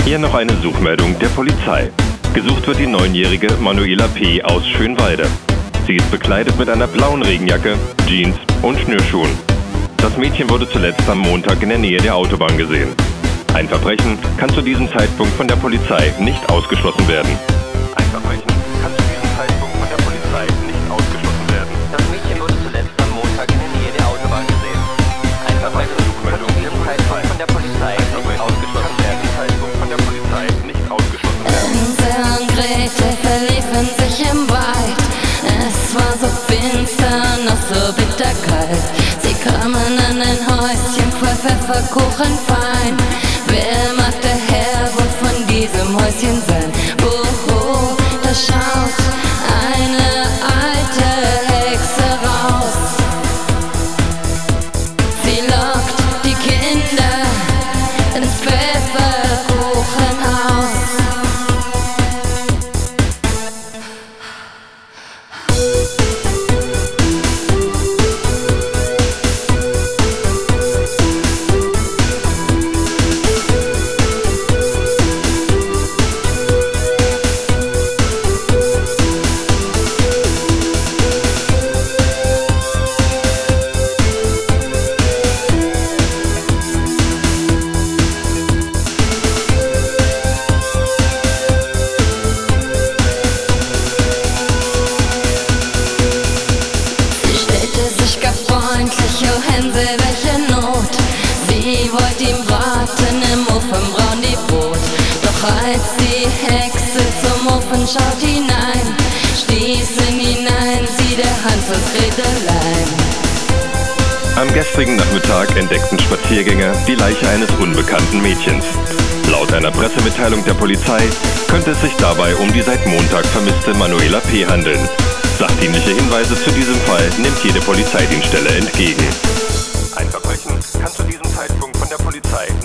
Hier noch eine Suchmeldung der Polizei. Gesucht wird die 9-jährige Manuela P. aus Schönwalde. Sie ist bekleidet mit einer blauen Regenjacke, Jeans und Schnürschuhen. Das Mädchen wurde zuletzt am Montag in der Nähe der Autobahn gesehen. Ein Verbrechen kann zu diesem Zeitpunkt von der Polizei nicht ausgeschlossen werden. Ein Verbrechen kann zu diesem Zeitpunkt von der Polizei nicht ausgeschlossen werden. Das Mädchen wurde zuletzt am Montag in der Nähe der Autobahn gesehen. Ein Verbrechen kann zu diesem Zeitpunkt von der Polizei nicht ausgeschlossen werden. Von der Polizei nicht ausgeschlossen werden. Hänsel und Gretel verliefen sich im Wald. Es war so finster, noch so bitterkalt. Sie kamen an ein Häuschen voll Pfefferkuchen fein. Wer mag der Herr wohl von diesem Häuschen sein? Oh, da schaut eine alte Hexe raus. Sie lockt die Kinder ins Pfefferkuchenhaus. Oh Hänsel, welche Not. Sie wollt ihm braten im Ofen braun die Brot. Doch als die Hexe zum Ofen schaut hinein, stießen hinein sie der Hans und Gretelein. Am gestrigen Nachmittag entdeckten Spaziergänger die Leiche eines unbekannten Mädchens. Laut einer Pressemitteilung der Polizei könnte es sich dabei um die seit Montag vermisste Manuela P. handeln. Sachdienliche Hinweise zu diesem Fall nimmt jede Polizeidienststelle entgegen. Ein Verbrechen kann zu diesem Zeitpunkt von der Polizei